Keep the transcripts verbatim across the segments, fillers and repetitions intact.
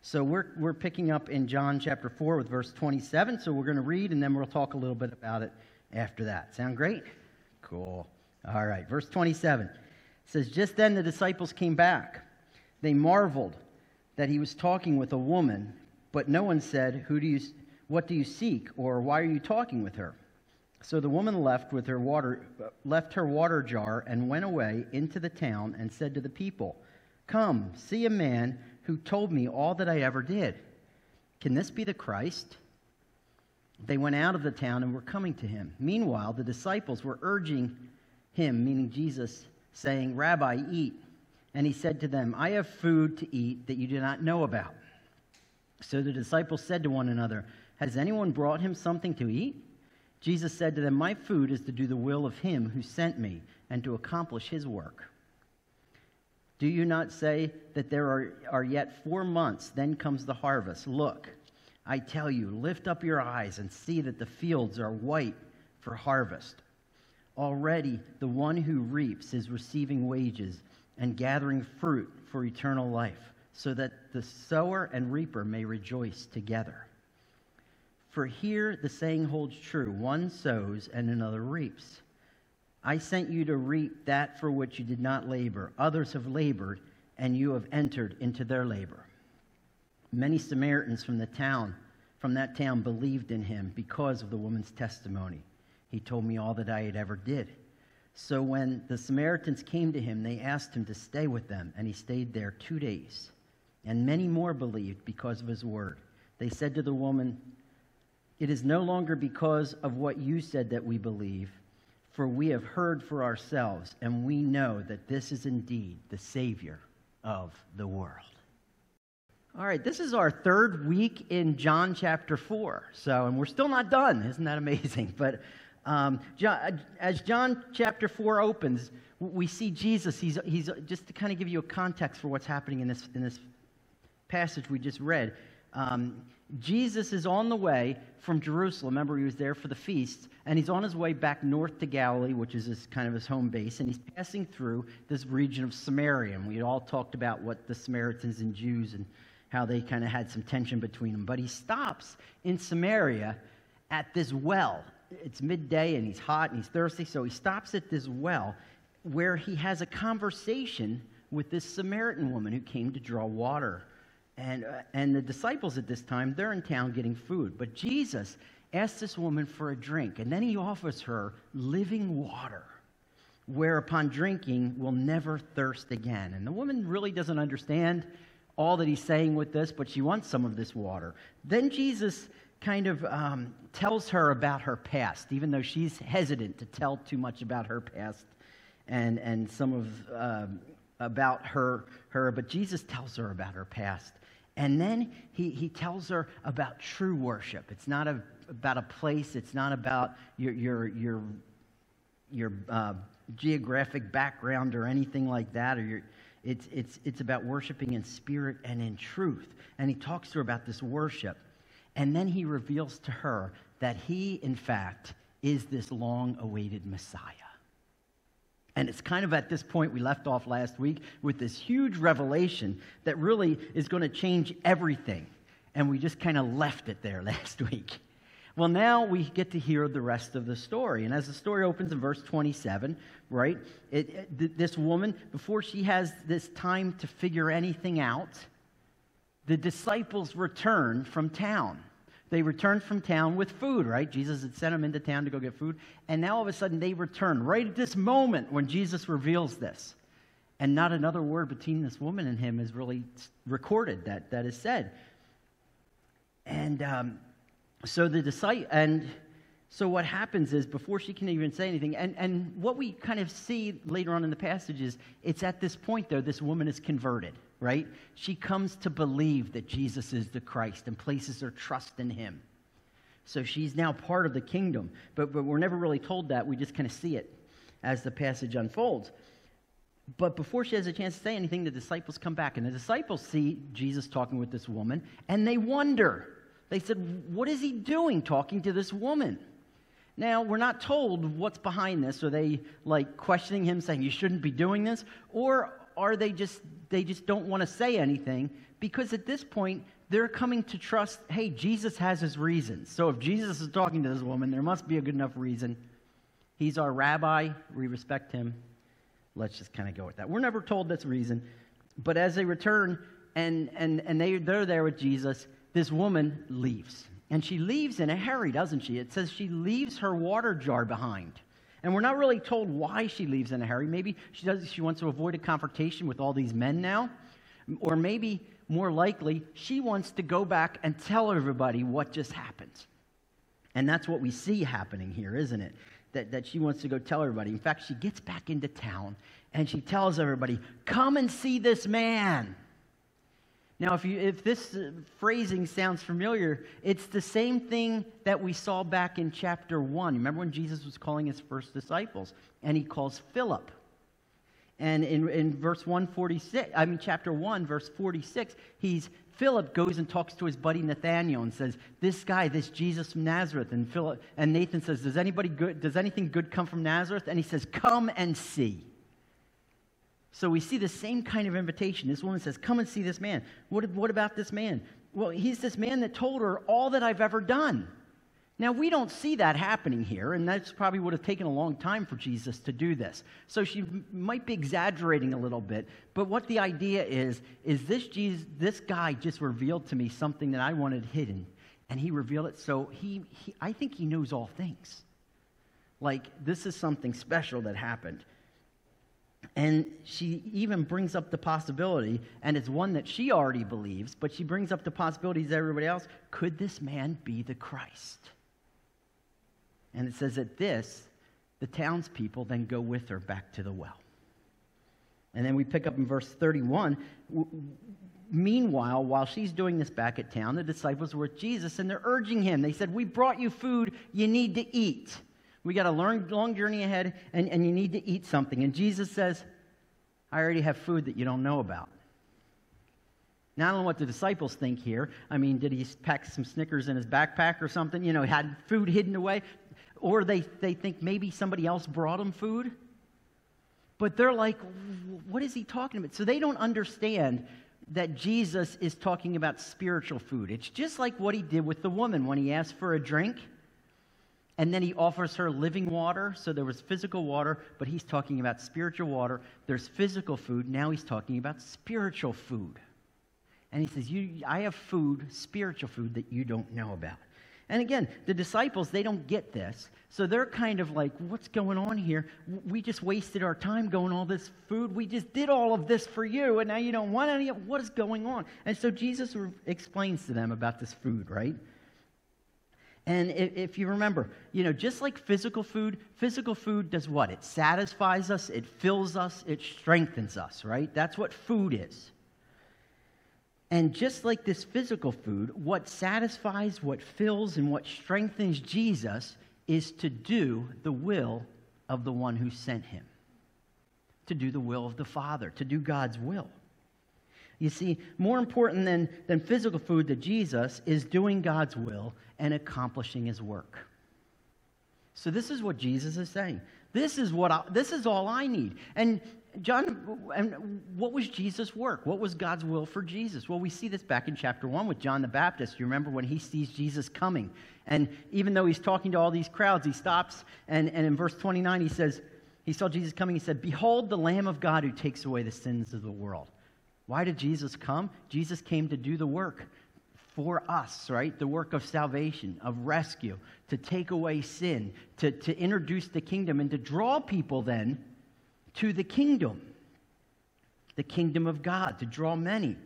So we're we're picking up in John chapter four with verse twenty-seven. So we're going to read, and then we'll talk a little bit about it after that. Sound great? Cool. All right, verse twenty-seven. It says, "Just then the disciples came back. They marveled that he was talking with a woman, but no one said, 'Who do you, what do you seek?' or 'Why are you talking with her?' So the woman left with her water, left her water jar and went away into the town and said to the people, 'Come, see a man who told me all that I ever did. Can this be the Christ?' They went out of the town and were coming to him. Meanwhile, the disciples were urging him," meaning Jesus, saying, "Rabbi, eat." And he said to them, "I have food to eat that you do not know about." So the disciples said to one another, "Has anyone brought him something to eat?" Jesus said to them, "My food is to do the will of him who sent me and to accomplish his work. Do you not say that there are, are yet four months, then comes the harvest? Look, I tell you, lift up your eyes and see that the fields are white for harvest. Already the one who reaps is receiving wages and gathering fruit for eternal life, so that the sower and reaper may rejoice together. For here the saying holds true, one sows and another reaps. I sent you to reap that for which you did not labor. Others have labored, and you have entered into their labor." Many Samaritans from the town, from that town believed in him because of the woman's testimony. "He told me all that I had ever did." So when the Samaritans came to him, they asked him to stay with them, and he stayed there two days. And many more believed because of his word. They said to the woman, "It is no longer because of what you said that we believe, for we have heard for ourselves, and we know that this is indeed the Savior of the world." All right, this is our third week in John chapter four. So, and we're still not done. Isn't that amazing? But um, John, as John chapter four opens, we see Jesus. He's he's just to kind of give you a context for what's happening in this in this passage we just read. Um, Jesus is on the way from Jerusalem. Remember, he was there for the feast, and he's on his way back north to Galilee, which is his, kind of his home base, and he's passing through this region of Samaria. And we had all talked about what the Samaritans and Jews and how they kind of had some tension between them. But he stops in Samaria at this well. It's midday, and he's hot, and he's thirsty, so he stops at this well where he has a conversation with this Samaritan woman who came to draw water. And, uh, and the disciples at this time, they're in town getting food. But Jesus asks this woman for a drink, and then he offers her living water, where upon drinking will never thirst again. And the woman really doesn't understand all that he's saying with this, but she wants some of this water. Then Jesus kind of um, tells her about her past, even though she's hesitant to tell too much about her past and, and some of uh, about her, her. But Jesus tells her about her past. And then he, he tells her about true worship. It's not a, about a place. It's not about your your your your uh, geographic background or anything like that. Or your, it's it's it's about worshiping in spirit and in truth. And he talks to her about this worship, and then he reveals to her that he, in fact, is this long-awaited Messiah. And it's kind of at this point we left off last week with this huge revelation that really is going to change everything. And we just kind of left it there last week. Well, now we get to hear the rest of the story. And as the story opens in verse twenty-seven, right, it, it, th- this woman, before she has this time to figure anything out, the disciples return from town. They returned from town with food, right? Jesus had sent them into town to go get food. And now all of a sudden they return right at this moment when Jesus reveals this. And not another word between this woman and him is really recorded that, that is said. And um, so the disciple, and so what happens is before she can even say anything, and, and what we kind of see later on in the passage is it's at this point, though, this woman is converted. Right? She comes to believe that Jesus is the Christ and places her trust in him. So she's now part of the kingdom. But, but we're never really told that. We just kind of see it as the passage unfolds. But before she has a chance to say anything, the disciples come back. And the disciples see Jesus talking with this woman, and they wonder. They said, what is he doing talking to this woman? Now, we're not told what's behind this. Are they like questioning him, saying you shouldn't be doing this? Or are they just they just don't want to say anything? Because at this point, they're coming to trust, hey, Jesus has his reasons. So if Jesus is talking to this woman, there must be a good enough reason. He's our rabbi. We respect him. Let's just kind of go with that. We're never told this reason. But as they return and, and, and they, they're there with Jesus, this woman leaves. And she leaves in a hurry, doesn't she? It says she leaves her water jar behind. And we're not really told why she leaves in a hurry. Maybe she does. She wants to avoid a confrontation with all these men now. Or maybe, more likely, she wants to go back and tell everybody what just happened. And that's what we see happening here, isn't it? That, that she wants to go tell everybody. In fact, she gets back into town and she tells everybody, come and see this man. Now, if, you, if this uh, phrasing sounds familiar, it's the same thing that we saw back in chapter one. Remember when Jesus was calling his first disciples, and he calls Philip. And in, in verse one forty-six, I mean chapter one, verse forty-six, he's Philip goes and talks to his buddy Nathanael and says, "This guy, this Jesus from Nazareth." And Philip and Nathan says, "Does anybody good? Does anything good come from Nazareth?" And he says, "Come and see." So we see the same kind of invitation. This woman says, "Come and see this man." What, what about this man? Well, he's this man that told her all that I've ever done. Now, we don't see that happening here, and that's probably would have taken a long time for Jesus to do this. So she might be exaggerating a little bit, but what the idea is, is this Jesus, this guy just revealed to me something that I wanted hidden, and he revealed it, so he, he I think he knows all things. Like, this is something special that happened. And she even brings up the possibility, and it's one that she already believes, but she brings up the possibilities to everybody else. Could this man be the Christ? And it says that this, the townspeople then go with her back to the well. And then we pick up in verse thirty-one. Meanwhile, while she's doing this back at town, the disciples were with Jesus, and they're urging him. They said, "We brought you food. You need to eat. We got a long, long journey ahead, and, and you need to eat something." And Jesus says, "I already have food that you don't know about." Now, I don't know what the disciples think here. I mean, did he pack some Snickers in his backpack or something? You know, had food hidden away? Or they, they think maybe somebody else brought him food? But they're like, what is he talking about? So they don't understand that Jesus is talking about spiritual food. It's just like what he did with the woman when he asked for a drink. And then he offers her living water. So there was physical water, but he's talking about spiritual water. There's physical food. Now he's talking about spiritual food. And he says, "You, I have food, spiritual food, that you don't know about." And again, the disciples, they don't get this. So they're kind of like, what's going on here? We just wasted our time going all this food. We just did all of this for you, and now you don't want any of it. What is going on? And so Jesus re- explains to them about this food, right? And if, if you remember, you know, just like physical food, physical food does what? It satisfies us, it fills us, it strengthens us, right? That's what food is. And just like this physical food, what satisfies, what fills, and what strengthens Jesus is to do the will of the one who sent him. To do the will of the Father, to do God's will. You see, more important than, than physical food to Jesus is doing God's will and accomplishing his work. So this is what Jesus is saying. This is what I, this is all I need. And John, and what was Jesus' work? What was God's will for Jesus? Well, we see this back in chapter one with John the Baptist. You remember when he sees Jesus coming. And even though he's talking to all these crowds, he stops. And, and in verse twenty-nine, he says, he saw Jesus coming. He said, "Behold the Lamb of God who takes away the sins of the world." Why did Jesus come? Jesus came to do the work for us, right? The work of salvation, of rescue, to take away sin, to, to introduce the kingdom, and to draw people then to the kingdom, the kingdom of God, to draw many.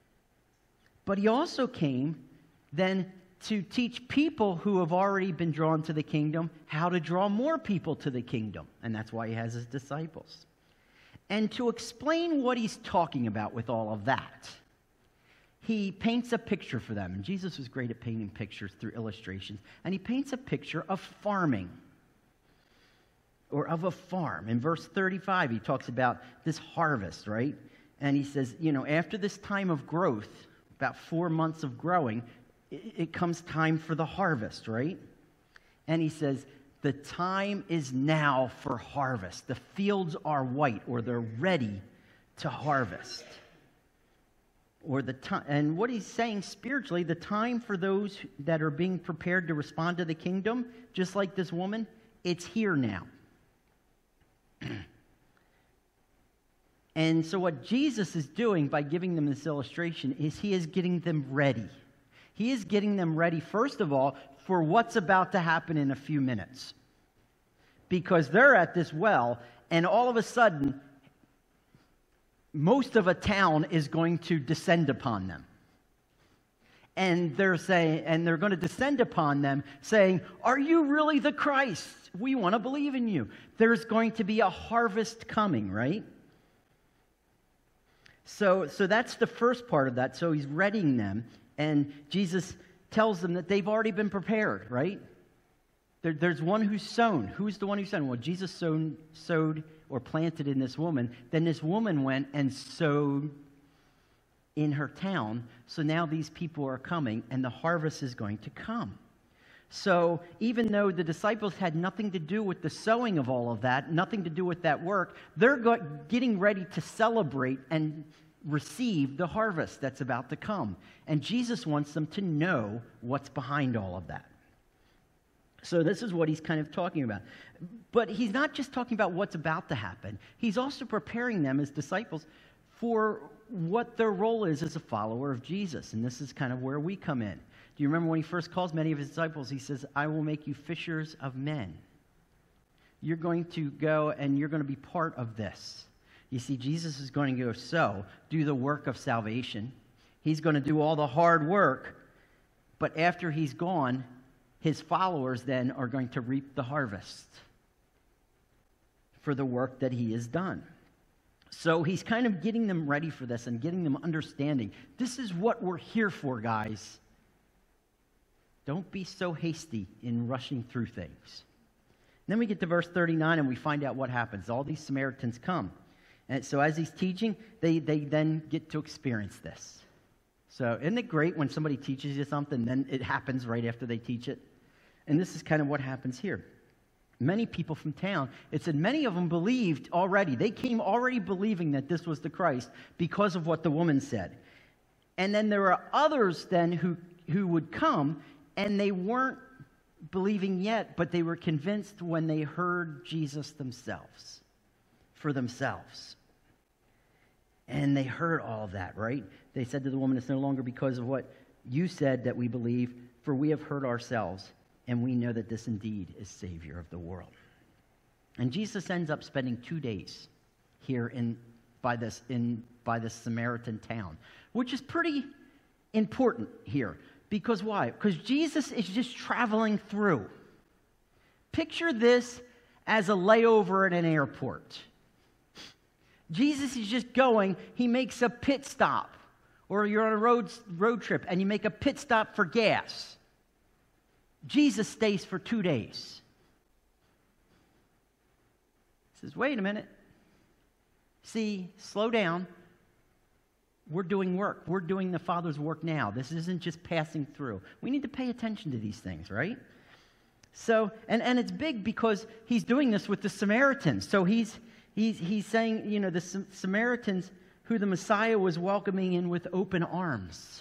But he also came then to teach people who have already been drawn to the kingdom how to draw more people to the kingdom. And that's why he has his disciples. And to explain what he's talking about with all of that, he paints a picture for them. And Jesus was great at painting pictures through illustrations. And he paints a picture of farming, or of a farm. In verse thirty-five, he talks about this harvest, right? And he says, you know, after this time of growth, about four months of growing, it, it comes time for the harvest, right? And he says, the time is now for harvest. The fields are white, or they're ready to harvest. or the time, and what he's saying spiritually, the time for those that are being prepared to respond to the kingdom, just like this woman, it's here now. And so what Jesus is doing by giving them this illustration is he is getting them ready. He is getting them ready, first of all, for what's about to happen in a few minutes. Because they're at this well, and all of a sudden, most of a town is going to descend upon them. And they're saying, and they're going to descend upon them saying, "Are you really the Christ? We want to believe in you." There's going to be a harvest coming, right? So, so that's the first part of that. So he's readying them, and Jesus tells them that they've already been prepared, right? There, there's one who's sown. Who's the one who's sown? Well, Jesus sown, sowed or planted in this woman. Then this woman went and sowed in her town. So now these people are coming, and the harvest is going to come. So even though the disciples had nothing to do with the sowing of all of that, nothing to do with that work, they're go- getting ready to celebrate and receive the harvest that's about to come. And Jesus wants them to know what's behind all of that. So this is what he's kind of talking about. But he's not just talking about what's about to happen. He's also preparing them as disciples for what their role is as a follower of Jesus. And this is kind of where we come in. Do you remember when he first calls many of his disciples, he says, "I will make you fishers of men." You're going to go and you're going to be part of this. You see, Jesus is going to go sow, do the work of salvation. He's going to do all the hard work. But after he's gone, his followers then are going to reap the harvest for the work that he has done. So he's kind of getting them ready for this and getting them understanding. This is what we're here for, guys. Don't be so hasty in rushing through things. And then we get to verse thirty-nine and we find out what happens. All these Samaritans come. And so as he's teaching, they, they then get to experience this. So isn't it great when somebody teaches you something, then it happens right after they teach it? And this is kind of what happens here. Many people from town, it said many of them believed already. They came already believing that this was the Christ because of what the woman said. And then there are others then who, who would come, and they weren't believing yet, but they were convinced when they heard Jesus themselves, for themselves. And they heard all of that, right? They said to the woman, "It's no longer because of what you said that we believe, for we have heard ourselves, and we know that this indeed is Savior of the world." And Jesus ends up spending two days here in by this in by this Samaritan town, which is pretty important here. Because why? Because Jesus is just traveling through. Picture this as a layover at an airport. Jesus is just going, he makes a pit stop. Or you're on a road, road trip and you make a pit stop for gas. Jesus stays for two days. He says, "Wait a minute. See, slow down. We're doing work. We're doing the Father's work now. This isn't just passing through." We need to pay attention to these things, right? So, and, and it's big because he's doing this with the Samaritans. So he's he's he's saying, you know, the Samaritans who the Messiah was welcoming in with open arms.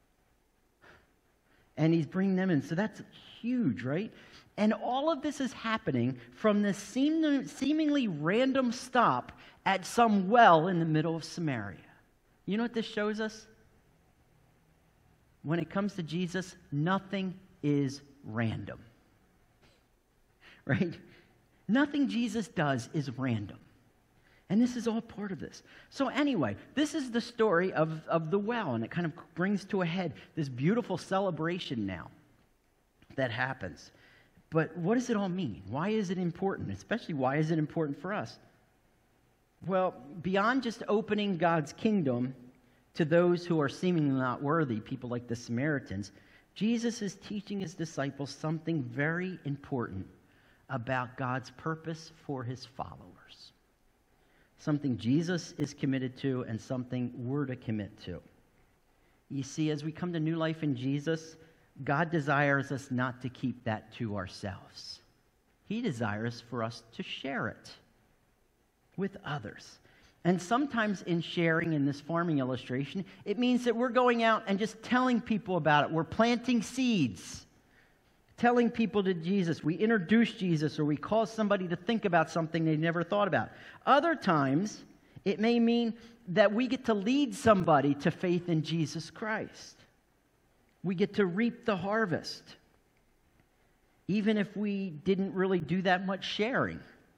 And he's bringing them in. So that's huge, right? And all of this is happening from this seem, seemingly random stop at some well in the middle of Samaria. You know what this shows us? When it comes to Jesus, nothing is random. Right? Nothing Jesus does is random. And this is all part of this. So anyway, this is the story of, of the well, and it kind of brings to a head this beautiful celebration now that happens. But what does it all mean? Why is it important? Especially, why is it important for us? Well, beyond just opening God's kingdom to those who are seemingly not worthy, people like the Samaritans, Jesus is teaching his disciples something very important about God's purpose for his followers. Something Jesus is committed to and something we're to commit to. You see, as we come to new life in Jesus, God desires us not to keep that to ourselves. He desires for us to share it with others. And sometimes in sharing in this farming illustration, it means that we're going out and just telling people about it. We're planting seeds, telling people to Jesus. We introduce Jesus, or we cause somebody to think about something they never thought about. Other times, it may mean that we get to lead somebody to faith in Jesus Christ. We get to reap the harvest, even if we didn't really do that much sharing.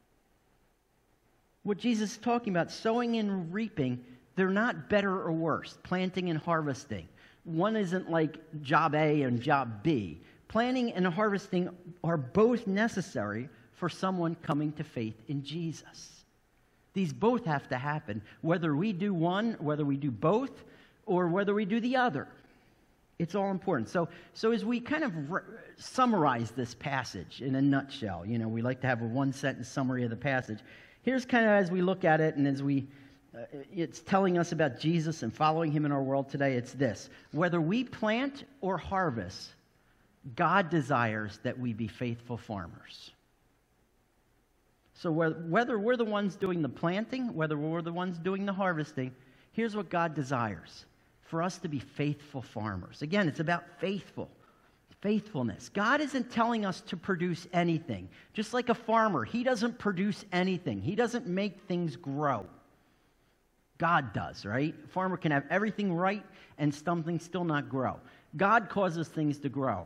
What Jesus is talking about, sowing and reaping, they're not better or worse, planting and harvesting. One isn't like job A and job B. Planting and harvesting are both necessary for someone coming to faith in Jesus. These both have to happen, whether we do one, whether we do both, or whether we do the other. It's all important. So, so as we kind of re- summarize this passage in a nutshell, you know, we like to have a one-sentence summary of the passage. Here's kind of as we look at it, and as we, uh, it's telling us about Jesus and following him in our world today, it's this. Whether we plant or harvest, God desires that we be faithful farmers. So whether we're the ones doing the planting, whether we're the ones doing the harvesting, here's what God desires: for us to be faithful farmers. Again, it's about faithful. Faithfulness. God isn't telling us to produce anything. Just like a farmer, he doesn't produce anything. He doesn't make things grow. God does, right? A farmer can have everything right and something still not grow. God causes things to grow.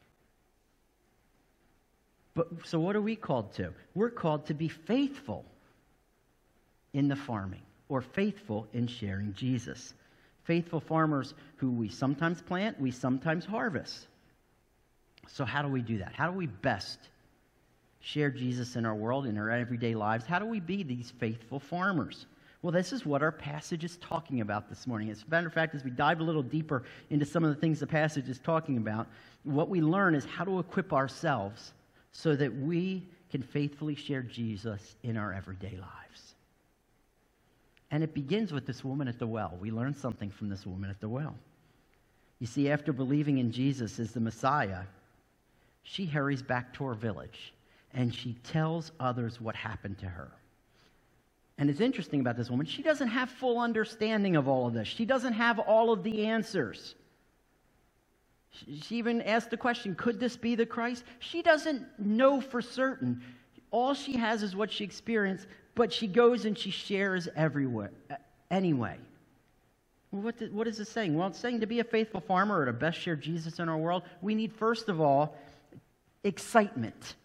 But so what are we called to? We're called to be faithful in the farming, or faithful in sharing Jesus. Faithful farmers who we sometimes plant, we sometimes harvest. So how do we do that? How do we best share Jesus in our world, in our everyday lives? How do we be these faithful farmers? Well, this is what our passage is talking about this morning. As a matter of fact, as we dive a little deeper into some of the things the passage is talking about, what we learn is how to equip ourselves so that we can faithfully share Jesus in our everyday lives. And it begins with this woman at the well. We learn something from this woman at the well. You see, after believing in Jesus as the Messiah, she hurries back to her village, and she tells others what happened to her. And it's interesting about this woman, she doesn't have full understanding of all of this. She doesn't have all of the answers. She even asked the question, could this be the Christ? She doesn't know for certain. All she has is what she experienced, but she goes and she shares everywhere, anyway. Well, what, did, what is it saying? Well, it's saying to be a faithful farmer, or to best share Jesus in our world, we need, first of all, excitement.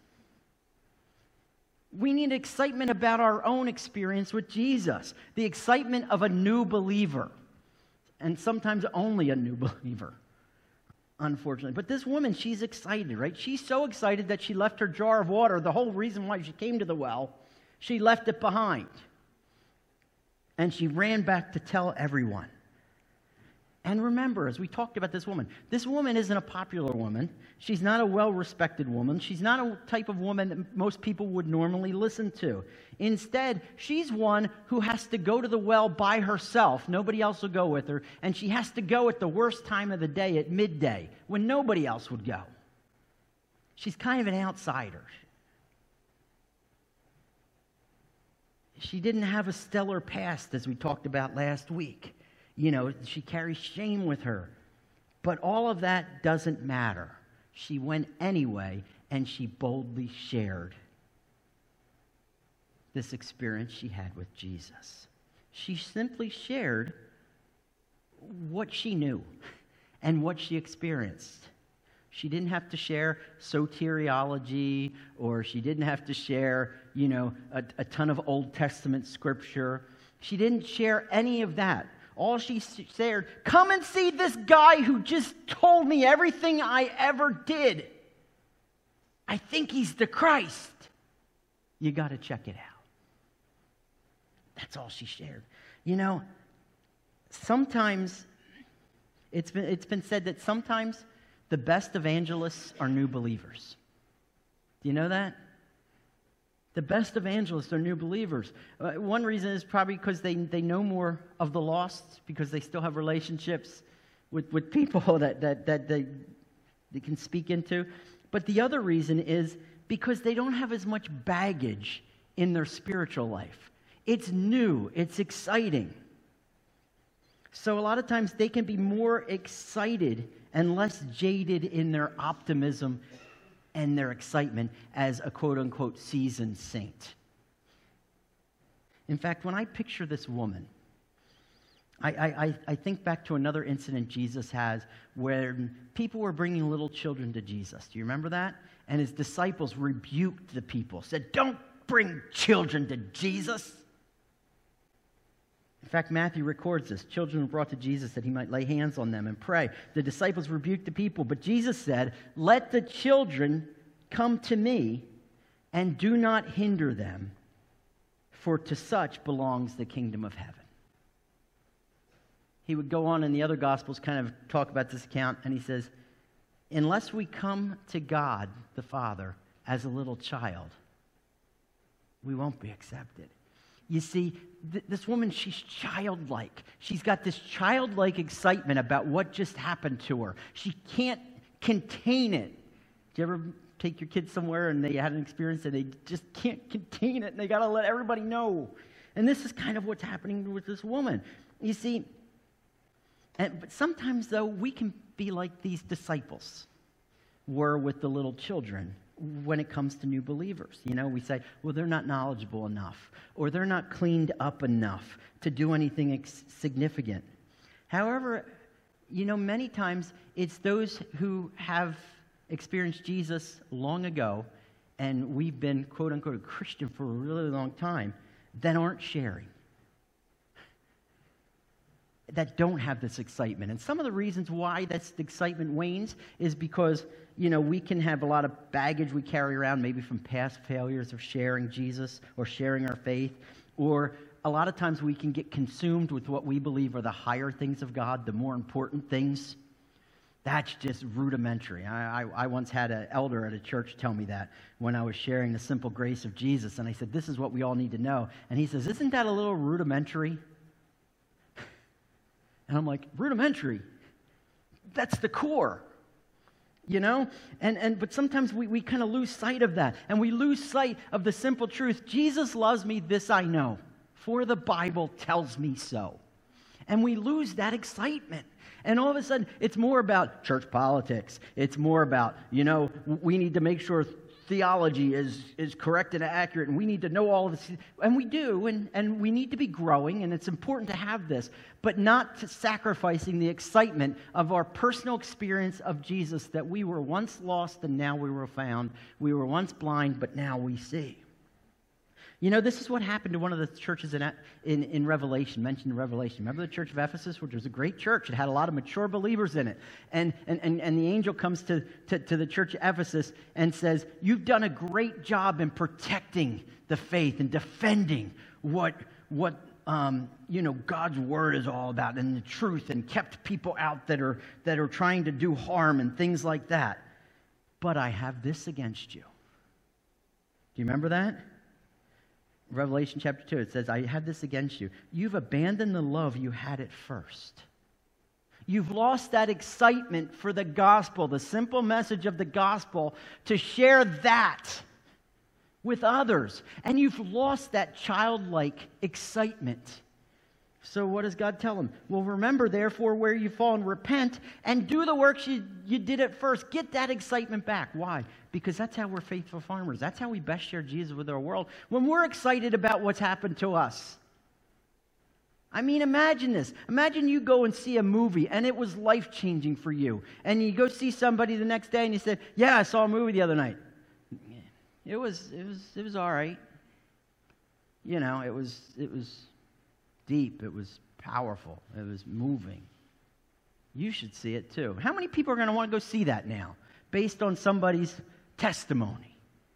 We need excitement about our own experience with Jesus, the excitement of a new believer, and sometimes only a new believer, unfortunately. But this woman, she's excited, right? She's so excited that she left her jar of water. The whole reason why she came to the well, she left it behind. And she ran back to tell everyone. And remember, as we talked about this woman, this woman isn't a popular woman. She's not a well-respected woman. She's not a type of woman that most people would normally listen to. Instead, she's one who has to go to the well by herself. Nobody else will go with her. And she has to go at the worst time of the day, at midday, when nobody else would go. She's kind of an outsider. She didn't have a stellar past, as we talked about last week. You know, she carries shame with her. But all of that doesn't matter. She went anyway, and she boldly shared this experience she had with Jesus. She simply shared what she knew and what she experienced. She didn't have to share soteriology, or she didn't have to share, you know, a, a ton of Old Testament scripture. She didn't share any of that. All she shared, come and see this guy who just told me everything I ever did. I think he's the Christ. You got to check it out. That's all she shared. You know, sometimes it's been, it's been said that sometimes the best evangelists are new believers. Do you know that? The best evangelists are new believers. Uh, one reason is probably because they, they know more of the lost, because they still have relationships with, with people that, that, that they, they can speak into. But the other reason is because they don't have as much baggage in their spiritual life. It's new. It's exciting. So a lot of times they can be more excited and less jaded in their optimism and their excitement as a quote-unquote seasoned saint. In fact, when I picture this woman, I, I, I think back to another incident Jesus has where people were bringing little children to Jesus. Do you remember that? And his disciples rebuked the people, said, "Don't bring children to Jesus." In fact, Matthew records this. Children were brought to Jesus that he might lay hands on them and pray. The disciples rebuked the people, but Jesus said, "Let the children come to me and do not hinder them, for to such belongs the kingdom of heaven." He would go on in the other Gospels, kind of talk about this account, and he says, unless we come to God the Father as a little child, we won't be accepted. You see, th- this woman, she's childlike. She's got this childlike excitement about what just happened to her. She can't contain it. Do you ever take your kids somewhere and they had an experience and they just can't contain it and they got to let everybody know? And this is kind of what's happening with this woman. You see, and, but sometimes, though, we can be like these disciples were with the little children when it comes to new believers. You know, we say, well, they're not knowledgeable enough, or they're not cleaned up enough to do anything ex- significant. However, you know, many times it's those who have experienced Jesus long ago, and we've been, quote-unquote, a Christian for a really long time, that aren't sharing, that don't have this excitement. And some of the reasons why this excitement wanes is because, you know, we can have a lot of baggage we carry around, maybe from past failures of sharing Jesus or sharing our faith, or a lot of times we can get consumed with what we believe are the higher things of God, the more important things. That's just rudimentary. I, I, I once had an elder at a church tell me that when I was sharing the simple grace of Jesus, and I said, this is what we all need to know. And he says, isn't that a little rudimentary? And I'm like, rudimentary? That's the core, you know? And and but sometimes we, we kind of lose sight of that. And we lose sight of the simple truth. Jesus loves me, this I know, for the Bible tells me so. And we lose that excitement. And all of a sudden, it's more about church politics. It's more about, you know, we need to make sure theology is, is correct and accurate, and we need to know all of this. And we do, and, and we need to be growing, and it's important to have this, but not to sacrificing the excitement of our personal experience of Jesus, that we were once lost and now we were found. We were once blind, but now we see. You know, this is what happened to one of the churches in, in, in Revelation, mentioned in Revelation. Remember the church of Ephesus, which was a great church? It had a lot of mature believers in it. And, and, and, and the angel comes to, to, to the church of Ephesus and says, you've done a great job in protecting the faith and defending what, what um, you know, God's word is all about and the truth, and kept people out that are, that are trying to do harm and things like that. But I have this against you. Do you remember that? Revelation chapter two, it says, I have this against you. You've abandoned the love you had at first. You've lost that excitement for the gospel, the simple message of the gospel, to share that with others. And you've lost that childlike excitement. So what does God tell them? Well, remember, therefore, where you've fallen, repent, and do the works you, you did at first. Get that excitement back. Why? Because that's how we're faithful farmers. That's how we best share Jesus with our world. When we're excited about what's happened to us. I mean, imagine this. Imagine you go and see a movie, and it was life-changing for you. And you go see somebody the next day, and you said, yeah, I saw a movie the other night. It was, it was, it was all right. You know, it was, it was deep. It was powerful. It was moving. You should see it too. How many people are going to want to go see that now, based on somebody's testimony?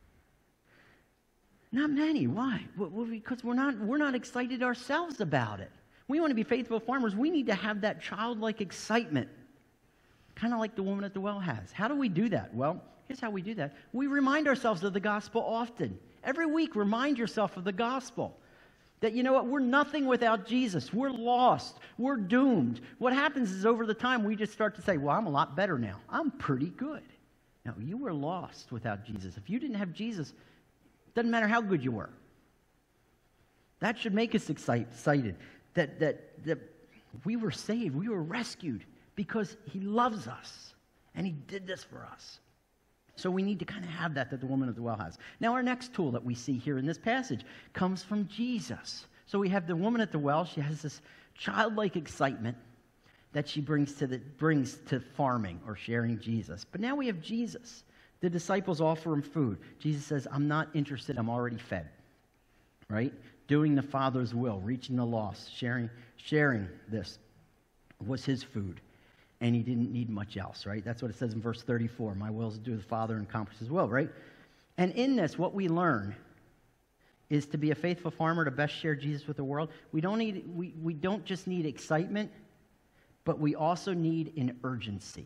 Not many. Why? Well, because we're not, we're not excited ourselves about it. We want to be faithful farmers. We need to have that childlike excitement, kind of like the woman at the well has. How do we do that? Well, here's how we do that. We remind ourselves of the gospel often. Every week, remind yourself of the gospel. That, you know what, we're nothing without Jesus. We're lost. We're doomed. What happens is over the time we just start to say, well, I'm a lot better now. I'm pretty good. No, you were lost without Jesus. If you didn't have Jesus, doesn't matter how good you were. That should make us excite, excited that, that, that we were saved, we were rescued because he loves us and he did this for us. So we need to kind of have that that the woman at the well has. Now our next tool that we see here in this passage comes from Jesus. So we have the woman at the well. She has this childlike excitement that she brings to the brings to farming or sharing Jesus. But now we have Jesus. The disciples offer him food. Jesus says, I'm not interested, I'm already fed. Right? Doing the Father's will, reaching the lost, sharing, sharing this was his food. And he didn't need much else, right? That's what it says in verse thirty-four. My will is to do the Father and accomplish his will, right? And in this, what we learn is to be a faithful farmer to best share Jesus with the world. We don't need we, we don't just need excitement, but we also need an urgency.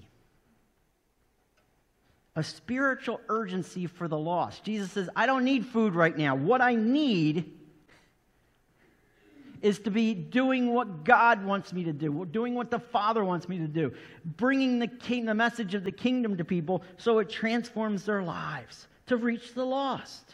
A spiritual urgency for the lost. Jesus says, I don't need food right now. What I need is to be doing what God wants me to do, doing what the Father wants me to do, bringing the king, the message of the kingdom to people so it transforms their lives, to reach the lost.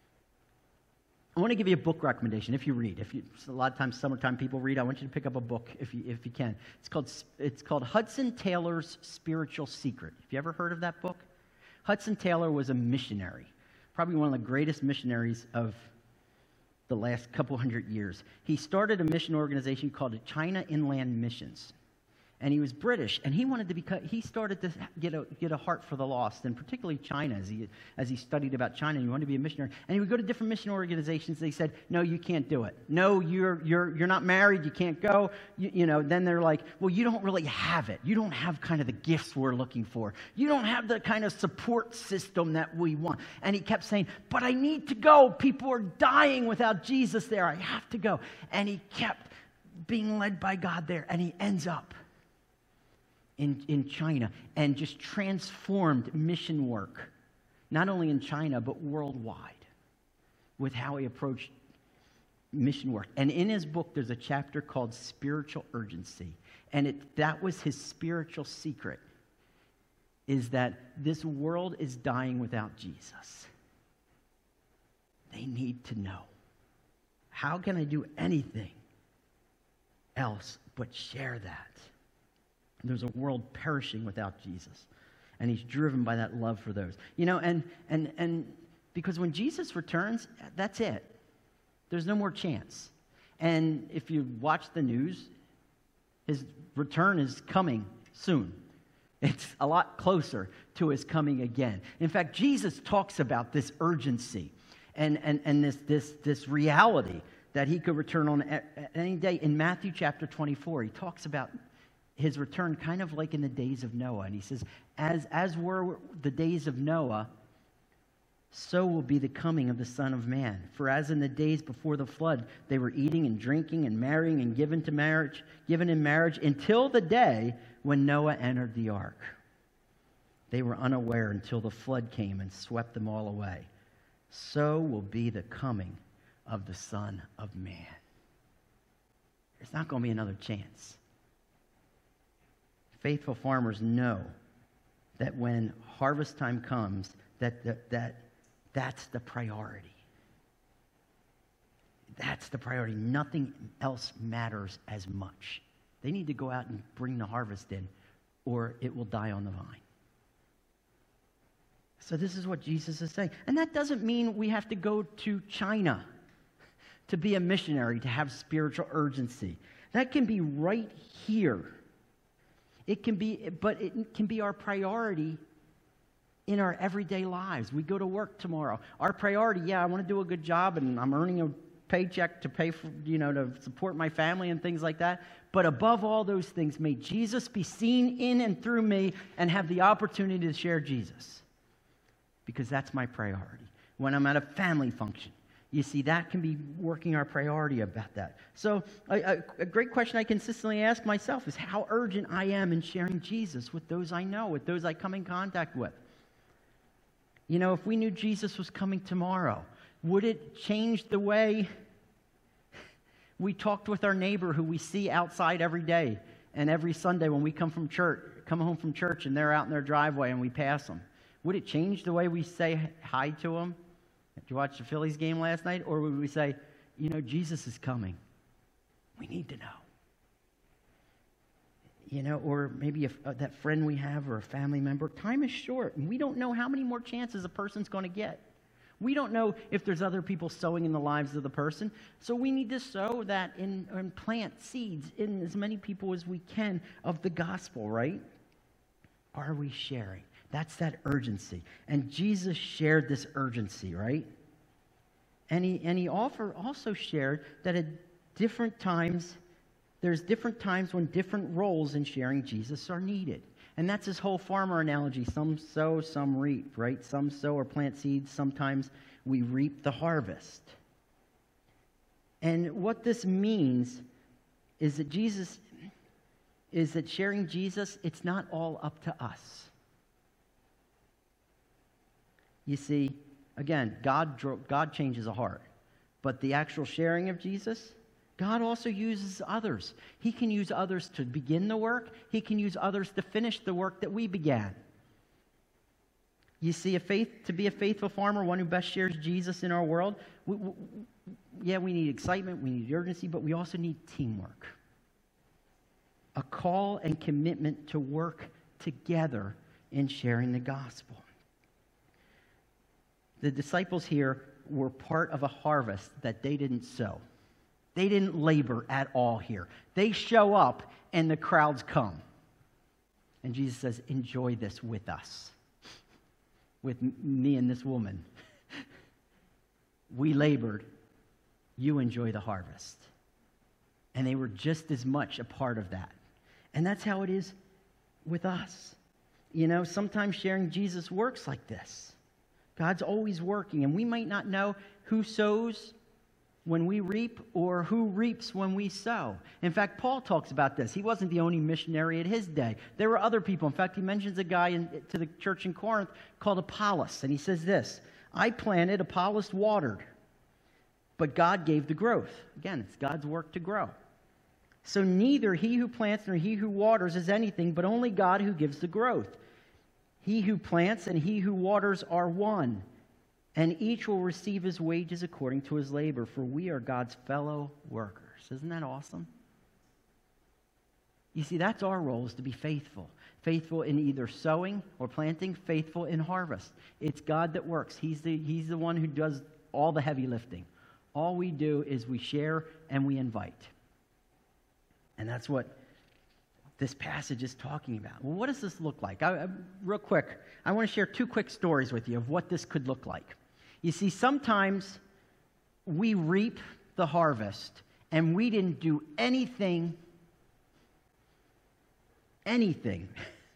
I want to give you a book recommendation if you read. If you, a lot of times, summertime people read. I want you to pick up a book if you if you can. It's called it's called Hudson Taylor's Spiritual Secret. Have you ever heard of that book? Hudson Taylor was a missionary, probably one of the greatest missionaries of the last couple hundred years. He started a mission organization called the China Inland Missions. And he was British, and he wanted to be, he started to get a, get a heart for the lost, and particularly China, as he, as he studied about China, and he wanted to be a missionary. And he would go to different mission organizations, they said, no, you can't do it. No, you're, you're, you're not married, you can't go. You, you know, then they're like, well, you don't really have it. You don't have kind of the gifts we're looking for. You don't have the kind of support system that we want. And he kept saying, but I need to go. People are dying without Jesus there. I have to go. And he kept being led by God there, and he ends up In, in China, and just transformed mission work, not only in China, but worldwide, with how he approached mission work. And in his book, there's a chapter called Spiritual Urgency, and it, that was his spiritual secret, is that this world is dying without Jesus. They need to know, how can I do anything else but share that? There's a world perishing without Jesus. And he's driven by that love for those. You know, and and and because when Jesus returns, that's it. There's no more chance. And if you watch the news, his return is coming soon. It's a lot closer to his coming again. In fact, Jesus talks about this urgency and, and, and this, this, this reality that he could return on any day. In Matthew chapter twenty-four, he talks about his return kind of like in the days of Noah. And he says, as, as were the days of Noah, so will be the coming of the Son of Man. For as in the days before the flood, they were eating and drinking and marrying and given to marriage, given in marriage until the day when Noah entered the ark. They were unaware until the flood came and swept them all away. So will be the coming of the Son of Man. There's not going to be another chance. Faithful farmers know that when harvest time comes, that, that, that that's the priority. That's the priority. Nothing else matters as much. They need to go out and bring the harvest in, or it will die on the vine. So this is what Jesus is saying. And that doesn't mean we have to go to China to be a missionary, to have spiritual urgency. That can be right here. It can be, but it can be our priority in our everyday lives. We go to work tomorrow. Our priority, yeah, I want to do a good job, and I'm earning a paycheck to pay for, you know, to support my family and things like that. But above all those things, may Jesus be seen in and through me and have the opportunity to share Jesus. Because that's my priority. When I'm at a family function, you see, that can be working our priority about that. So a, a, a great question I consistently ask myself is how urgent I am in sharing Jesus with those I know, with those I come in contact with. You know, if we knew Jesus was coming tomorrow, would it change the way we talked with our neighbor who we see outside every day and every Sunday when we come from church, come home from church and they're out in their driveway and we pass them? Would it change the way we say hi to them? Did you watch the Phillies game last night? Or would we say, you know, Jesus is coming. We need to know. You know, or maybe if, uh, that friend we have or a family member, time is short, and we don't know how many more chances a person's going to get. We don't know if there's other people sowing in the lives of the person, so we need to sow that in, and plant seeds in as many people as we can of the gospel, right? Are we sharing? That's that urgency. And Jesus shared this urgency, right? And he, and he offer, also shared that at different times, there's different times when different roles in sharing Jesus are needed. And that's his whole farmer analogy. Some sow, some reap, right? Some sow or plant seeds. Sometimes we reap the harvest. And what this means is that Jesus, is that sharing Jesus, it's not all up to us. You see, again, God, God changes a heart. But the actual sharing of Jesus, God also uses others. He can use others to begin the work. He can use others to finish the work that we began. You see, a faith to be a faithful farmer, one who best shares Jesus in our world, we, we, yeah, we need excitement, we need urgency, but we also need teamwork. A call and commitment to work together in sharing the gospel. The disciples here were part of a harvest that they didn't sow. They didn't labor at all here. They show up and the crowds come. And Jesus says, enjoy this with us, with me and this woman. We labored. You enjoy the harvest. And they were just as much a part of that. And that's how it is with us. You know, sometimes sharing Jesus works like this. God's always working, and we might not know who sows when we reap or who reaps when we sow. In fact, Paul talks about this. He wasn't the only missionary at his day. There were other people. In fact, he mentions a guy in, to the church in Corinth called Apollos, and he says this, I planted, Apollos watered, but God gave the growth. Again, it's God's work to grow. So neither he who plants nor he who waters is anything, but only God who gives the growth. He who plants and he who waters are one, and each will receive his wages according to his labor, for we are God's fellow workers. Isn't that awesome? You see, that's our role, is to be faithful. Faithful in either sowing or planting, faithful in harvest. It's God that works. He's the, he's the one who does all the heavy lifting. All we do is we share and we invite. And that's what this passage is talking about. Well, what does this look like? I, I, real quick, I want to share two quick stories with you of what this could look like. You see, sometimes we reap the harvest and we didn't do anything, anything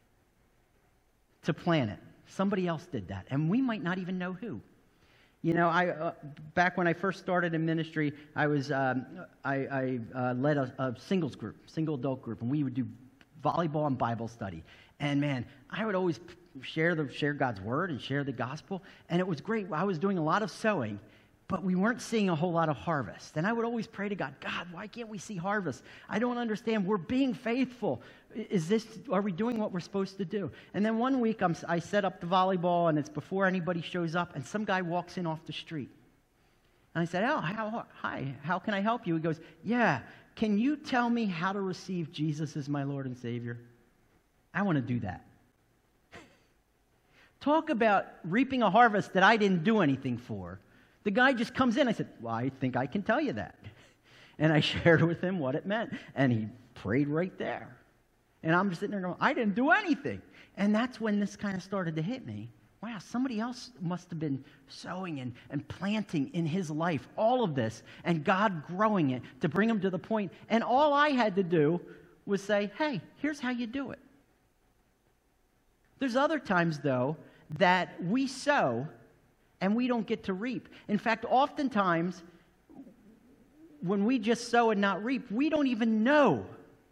to plant it. Somebody else did that, and we might not even know who. You know, I uh, back when I first started in ministry, I was um, I, I uh, led a, a singles group, single adult group, and we would do volleyball and Bible study. And man, I would always share the share God's word and share the gospel, and it was great. I was doing a lot of sowing, but we weren't seeing a whole lot of harvest. And I would always pray to God, God, why can't we see harvest? I don't understand. We're being faithful. Is this? Are we doing what we're supposed to do? And then one week, I'm, I set up the volleyball, and it's before anybody shows up, and some guy walks in off the street. And I said, oh, how, hi, how can I help you? He goes, yeah, can you tell me how to receive Jesus as my Lord and Savior? I want to do that. Talk about reaping a harvest that I didn't do anything for. The guy just comes in. I said, well, I think I can tell you that. And I shared with him what it meant. And he prayed right there. And I'm just sitting there going, I didn't do anything. And that's when this kind of started to hit me. Wow, somebody else must have been sowing and, and planting in his life all of this, and God growing it to bring him to the point. And all I had to do was say, hey, here's how you do it. There's other times, though, that we sow and we don't get to reap. In fact, oftentimes, when we just sow and not reap, we don't even know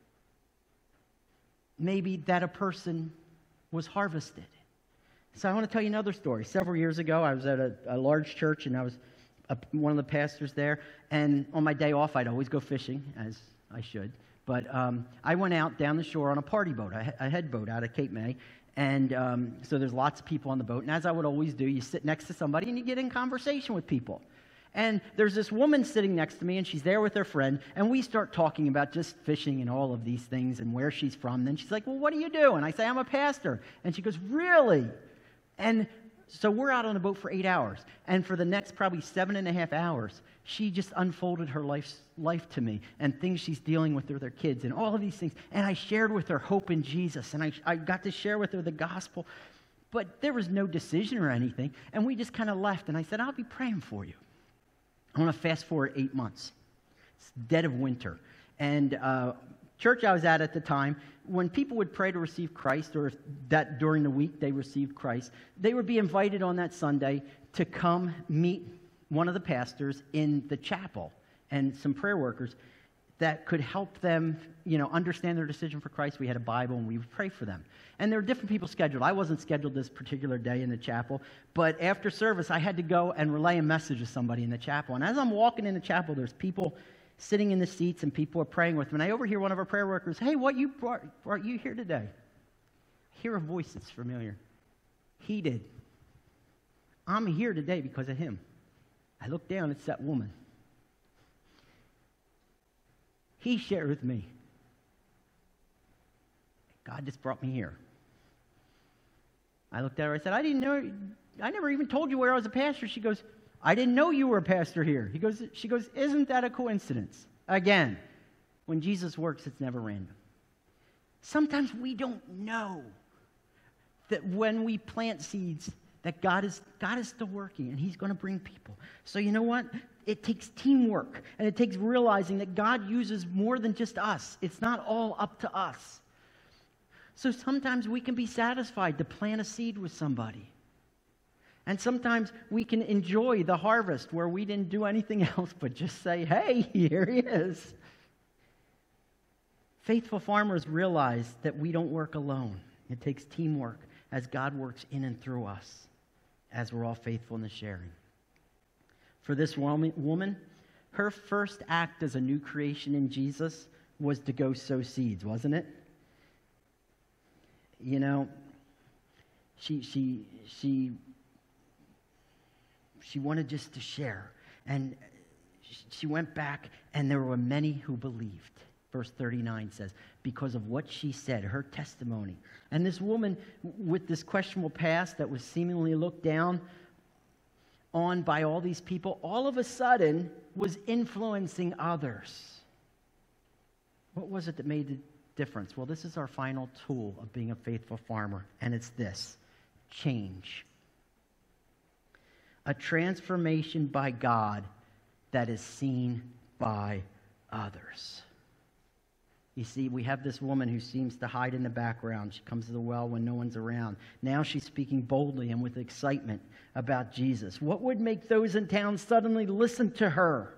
maybe that a person was harvested. So I want to tell you another story. Several years ago, I was at a, a large church, and I was a, one of the pastors there. And on my day off, I'd always go fishing, as I should. But um, I went out down the shore on a party boat, a, a head boat out of Cape May. And um, so there's lots of people on the boat. And as I would always do, you sit next to somebody and you get in conversation with people. And there's this woman sitting next to me, and she's there with her friend, and we start talking about just fishing and all of these things and where she's from. Then she's like, well, what do you do? And I say, I'm a pastor. And she goes, really? And so we're out on the boat for eight hours. And for the next probably seven and a half hours, she just unfolded her life's, life to me and things she's dealing with with her kids and all of these things. And I shared with her hope in Jesus, and I, I got to share with her the gospel. But there was no decision or anything, and we just kind of left. And I said, I'll be praying for you. I want to fast forward eight months. It's dead of winter. And uh, church I was at at the time, when people would pray to receive Christ, or if that during the week they received Christ, they would be invited on that Sunday to come meet one of the pastors in the chapel and some prayer workers that could help them, you know, understand their decision for Christ. We had a Bible, and we would pray for them. And there were different people scheduled. I wasn't scheduled this particular day in the chapel, but after service, I had to go and relay a message to somebody in the chapel. And as I'm walking in the chapel, there's people sitting in the seats, and people are praying with them. And I overhear one of our prayer workers, hey, what you brought, brought you here today? I hear a voice that's familiar. He did. I'm here today because of him. I look down, it's that woman. He shared with me, God just brought me here. I looked at her, I said, I didn't know, I never even told you where I was a pastor. She goes, I didn't know you were a pastor here. He goes, she goes, isn't that a coincidence? Again, when Jesus works, it's never random. Sometimes we don't know that when we plant seeds, that God is, God is still working, and he's going to bring people. So you know what? It takes teamwork, and it takes realizing that God uses more than just us. It's not all up to us. So sometimes we can be satisfied to plant a seed with somebody. And sometimes we can enjoy the harvest where we didn't do anything else but just say, hey, here he is. Faithful farmers realize that we don't work alone. It takes teamwork as God works in and through us, as we're all faithful in the sharing. For this woman, her first act as a new creation in Jesus was to go sow seeds, wasn't it? You know, she she she she wanted just to share, and she went back, and there were many who believed. Verse thirty-nine says, because of what she said, her testimony. And this woman with this questionable past that was seemingly looked down on by all these people, all of a sudden was influencing others. What was it that made the difference? Well, this is our final tool of being a faithful farmer, and it's this: change. A transformation by God that is seen by others. You see, we have this woman who seems to hide in the background. She comes to the well when no one's around. Now she's speaking boldly and with excitement about Jesus. What would make those in town suddenly listen to her?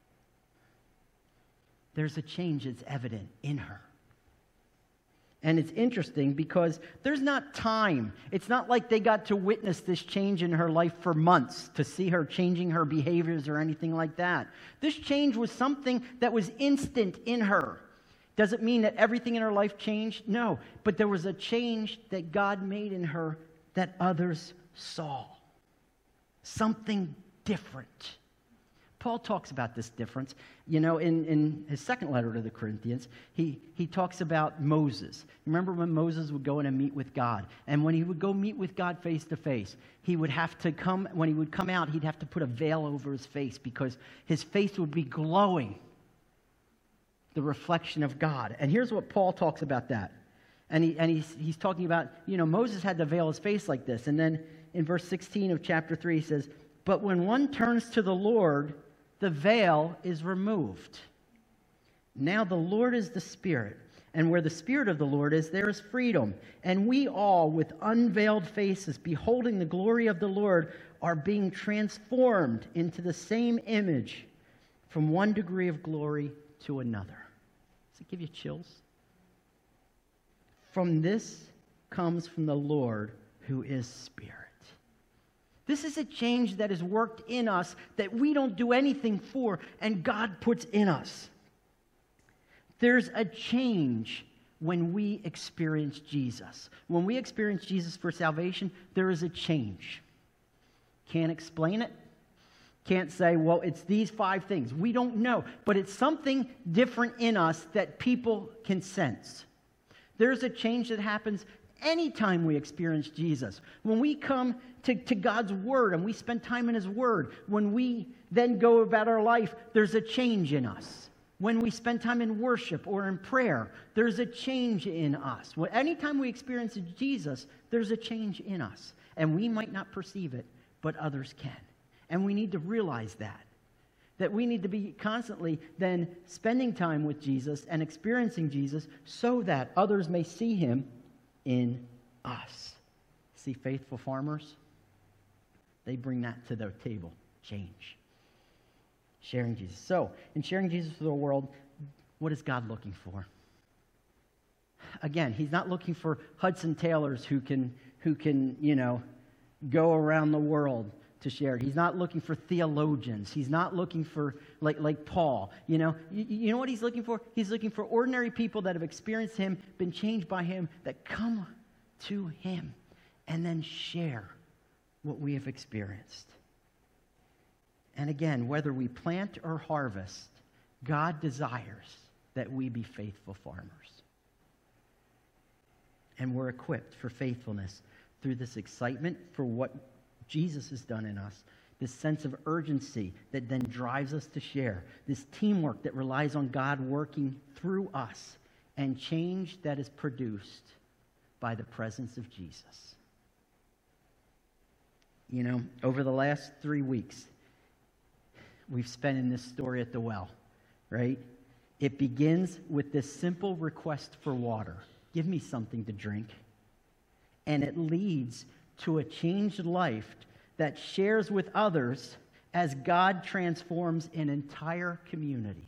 There's a change that's evident in her. And it's interesting because there's not time. It's not like they got to witness this change in her life for months to see her changing her behaviors or anything like that. This change was something that was instant in her. Does it mean that everything in her life changed? No. But there was a change that God made in her that others saw. Something different. Paul talks about this difference. You know, in, in his second letter to the Corinthians, he, he talks about Moses. Remember when Moses would go in and meet with God? And when he would go meet with God face to face, he would have to come, when he would come out, he'd have to put a veil over his face because his face would be glowing, the reflection of God. And here's what Paul talks about that. And, he, and he's, he's talking about, you know, Moses had to veil his face like this. And then in verse sixteen of chapter three, he says, but when one turns to the Lord, the veil is removed. Now the Lord is the Spirit, and where the Spirit of the Lord is, there is freedom. And we all, with unveiled faces, beholding the glory of the Lord, are being transformed into the same image from one degree of glory to another. Does it give you chills? From this comes from the Lord who is Spirit. This is a change that is worked in us that we don't do anything for, and God puts in us. There's a change when we experience Jesus. When we experience Jesus for salvation, there is a change. Can't explain it. can't say, well, it's these five things. We don't know. But it's something different in us that people can sense. There's a change that happens anytime we experience Jesus. When we come to, to God's Word and we spend time in His Word, when we then go about our life, there's a change in us. When we spend time in worship or in prayer, there's a change in us. Well, anytime we experience Jesus, there's a change in us. And we might not perceive it, but others can. And we need to realize that. That we need to be constantly then spending time with Jesus and experiencing Jesus so that others may see Him in us. See, faithful farmers, they bring that to their table. Change. Sharing Jesus. So, in sharing Jesus with the world, what is God looking for? Again, He's not looking for Hudson Taylors who can, who can, you know, go around the world to share. He's not looking for theologians. He's not looking for, like, like Paul. You know, you, you know what He's looking for? He's looking for ordinary people that have experienced Him, been changed by Him, that come to Him and then share what we have experienced. And again, whether we plant or harvest, God desires that we be faithful farmers. And we're equipped for faithfulness through this excitement for what Jesus has done in us, this sense of urgency that then drives us to share, this teamwork that relies on God working through us, and change that is produced by the presence of Jesus. You know, over the last three weeks, we've spent in this story at the well, right? It begins with this simple request for water. Give me something to drink. And it leads to a changed life that shares with others as God transforms an entire community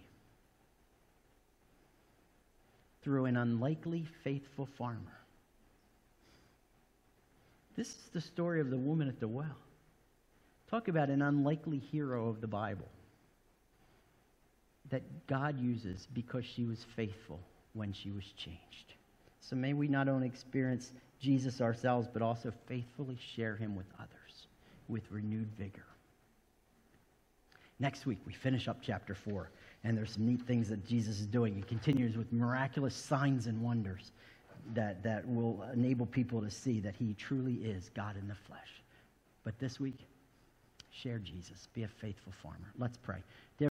through an unlikely faithful farmer. This is the story of the woman at the well. Talk about an unlikely hero of the Bible that God uses because she was faithful when she was changed. So may we not only experience Jesus ourselves, but also faithfully share Him with others with renewed vigor. Next week, we finish up chapter four, and there's some neat things that Jesus is doing. He continues with miraculous signs and wonders that, that will enable people to see that He truly is God in the flesh. But this week, share Jesus. Be a faithful farmer. Let's pray. Dear